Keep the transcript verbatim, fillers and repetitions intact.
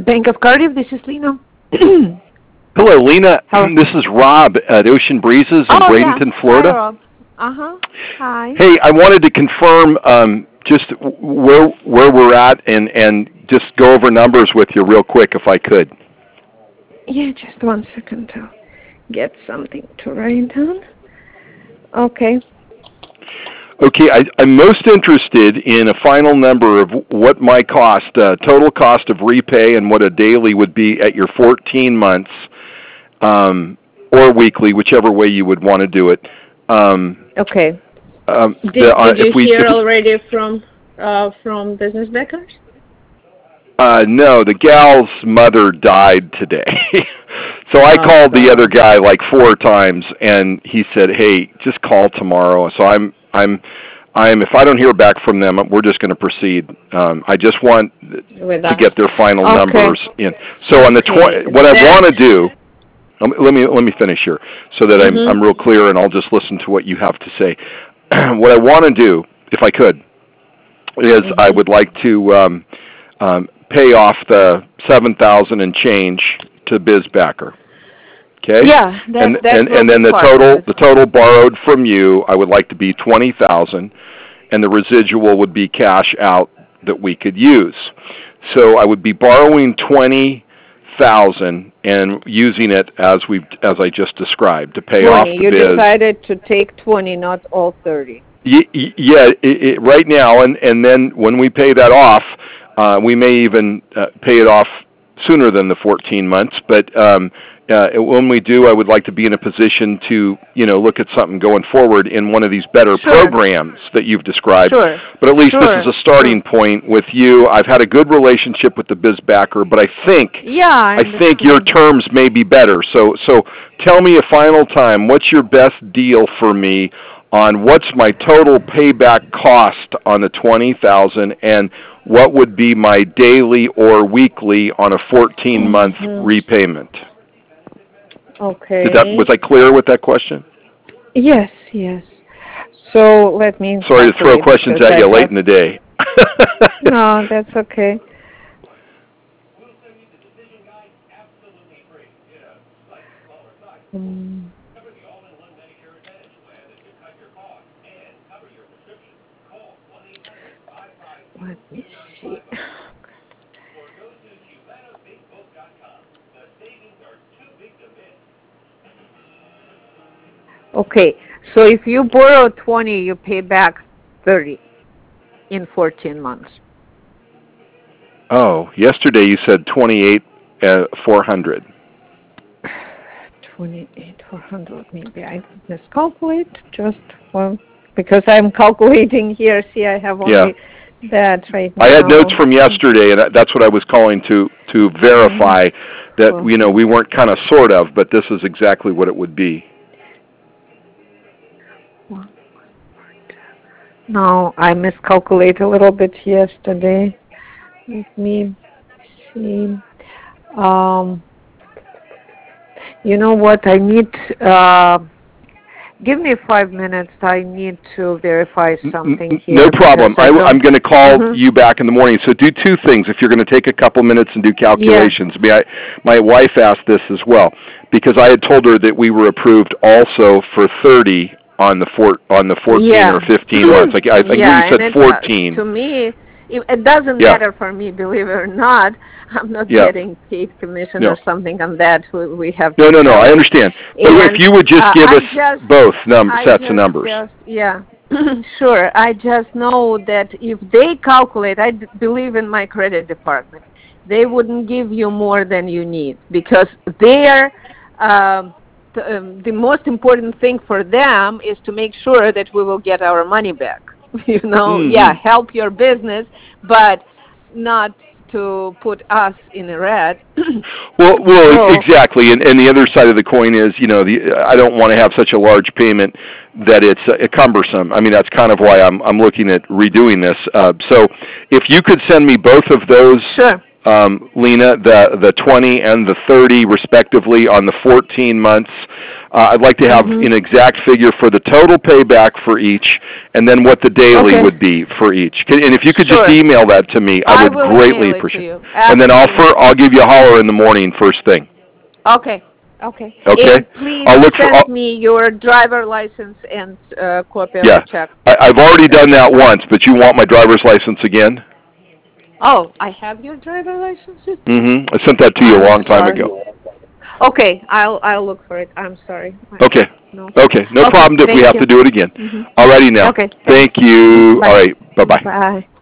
Bank of Cardiff, this is Lena. Hello, Lena. How? This is Rob at Ocean Breezes in oh, Bradenton, yeah. Florida. Hi, Rob. Uh-huh. Hi. Hey, I wanted to confirm um, just where where we're at and, and just go over numbers with you real quick if I could. Yeah, just one second to get something to write down. Okay. Okay, I, I'm most interested in a final number of what my cost, uh, total cost of repay, and what a daily would be at your fourteen months, um, or weekly, whichever way you would want to do it. Um, okay. Um, did, the, uh, did you we, hear already from uh, from Business Backers? Uh, no, the gal's mother died today. So I oh, called God. the other guy like four times, and he said, "Hey, just call tomorrow." So I'm, I'm, I'm. If I don't hear back from them, we're just going to proceed. Um, I just want With to us. get their final okay. numbers in. So on the okay. twenty, what That's... I want to do. Um, let me let me finish here, so that mm-hmm. I'm I'm real clear, and I'll just listen to what you have to say. What I want to do, if I could, is mm-hmm. I would like to um, um, pay off the seven thousand and change to BizBacker. Okay. Yeah, that, and that and, and then the total the total borrowed from you, I would like to be twenty thousand, and the residual would be cash out that we could use. So I would be borrowing twenty thousand and using it as we as I just described to pay twenty. off the you biz. You decided to take twenty, not all thirty. Yeah, it, it, right now, and and then when we pay that off, uh, we may even uh, pay it off sooner than the fourteen months. But um, uh, when we do, I would like to be in a position to, you know, look at something going forward in one of these better sure. programs that you've described. Sure. But at least sure. this is a starting sure. point with you. I've had a good relationship with the BizBacker, but I think yeah, I, I think your terms may be better. So so tell me a final time. What's your best deal for me on what's my total payback cost on the twenty thousand, and what would be my daily or weekly on a fourteen month mm-hmm. repayment? Okay. Did that, was I clear with that question? Yes, yes. So let me... Sorry to throw questions at you late in the day. No, that's okay. Um, let me see. Okay, so if you borrow twenty, you pay back thirty in fourteen months. Oh, yesterday you said twenty-eight, uh, four hundred. twenty-eight, four hundred, maybe I miscalculate just, well, because I'm calculating here. See, I have only yeah. that right now. I had notes from yesterday, and that's what I was calling to, to verify mm-hmm. that, well, you know, we weren't kind of sort of, but this is exactly what it would be. No, I miscalculated a little bit yesterday. Let me see. Um, you know what? I need. Uh, give me five minutes. I need to verify something here. No problem. I, I'm going to call mm-hmm. you back in the morning. So do two things. If you're going to take a couple minutes and do calculations. Yeah. I mean, I, my wife asked this as well because I had told her that we were approved also for thirty. On the four, on the fourteen yeah. or fifteen months, like I think yeah, you said fourteen. Uh, to me, it, it doesn't yeah. matter for me, believe it or not. I'm not yeah. getting paid commission no. or something on that. We, we have. No, no, no. I understand. But and, if you would just uh, give I us just, both num- sets just, of numbers. Just, yeah, sure. I just know that if they calculate, I d- believe in my credit department, they wouldn't give you more than you need because they're. Um, Um, the most important thing for them is to make sure that we will get our money back. You know, mm-hmm. yeah, help your business, but not to put us in the red. well, well, so, exactly. And, and the other side of the coin is, you know, the, I don't want to have such a large payment that it's uh, cumbersome. I mean, that's kind of why I'm I'm looking at redoing this. Uh, so, if you could send me both of those. Sure. Um, Lena, the the twenty and the thirty respectively on the fourteen months, Uh, I'd like to have Mhm. an exact figure for the total payback for each, and then what the daily Okay. would be for each. Can, and if you could Sure. just email that to me, I I would will greatly email it to appreciate you. it. And then I'll for, Absolutely. I'll give you a holler in the morning first thing. Okay. Okay. Okay? And please I'll look for. send I'll, me your driver license and uh, copy of yeah, the check. I, I've already done that once, but you want my driver's license again? Oh, I have your driver license. Mm-hmm. I sent that to you a I'm long time sorry. ago. Okay, I'll I'll look for it. I'm sorry. I Okay. no. Okay. No Okay. problem if we Thank have you. to do it again. Mhm. Alrighty now. Okay. Thanks. Thank you. Bye. All right. Bye bye. Bye.